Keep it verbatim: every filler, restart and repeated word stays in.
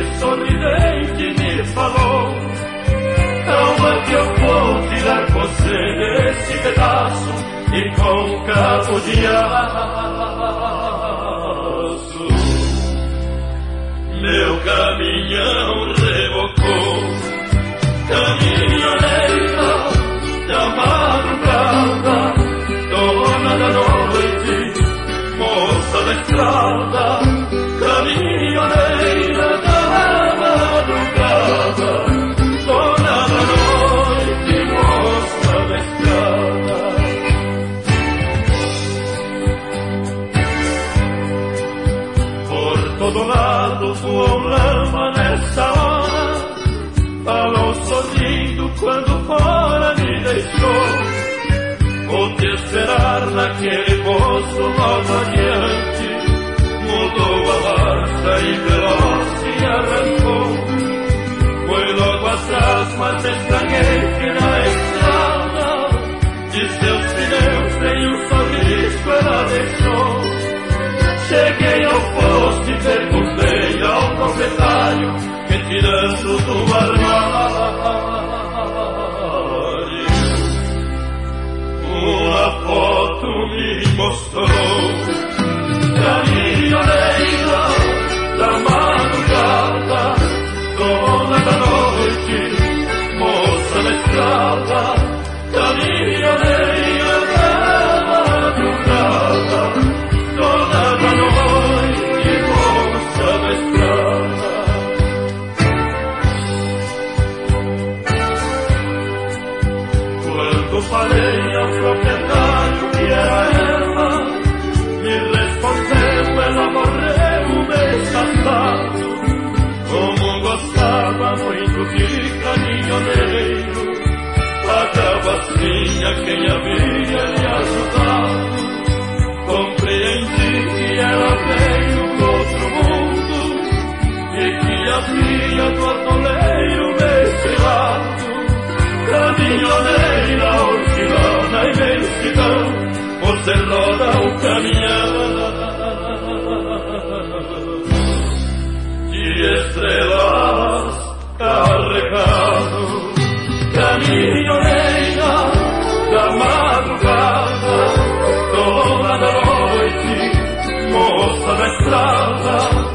sorridente me falou: calma que eu vou tirar você desse pedaço e com cabo de aço. Meu caminhão rebocou, caminhoneira da madrugada, dona da noite, moça da estrada, caminhoneira da madrugada, dona da noite, moça da estrada. Por todo lado voou lama nessa hora, falou sorrindo quando fora me deixou. Vou te esperar naquele poço logo adiante. Mudou a marcha e veloz se arrancou. Foi logo atrás, mas estranhei que na estrada de seus pneus nenhum sorriso ela deixou. Cheguei ao posto e perguntei ao proprietário, retirando do armário uma foto me mostrou. Caminhoneira da madrugada, dona da noite, moça da estrada, caminhoneira da madrugada, dona da noite, moça da estrada. Quando falei ao proprietário que era ela, me respondeu: ela morreu mês passado. Como gostava muito de caminhoneiro, pagava assim a quem havia lhe ajudado. Compreendi que ela veio do outro mundo e que havia do atoleiro desse lado. Caminhoneira, orfilã na imensidão, você roda o caminhão de estrelas carregado. Caminhoneira da madrugada, dona da noite, moça da estrada,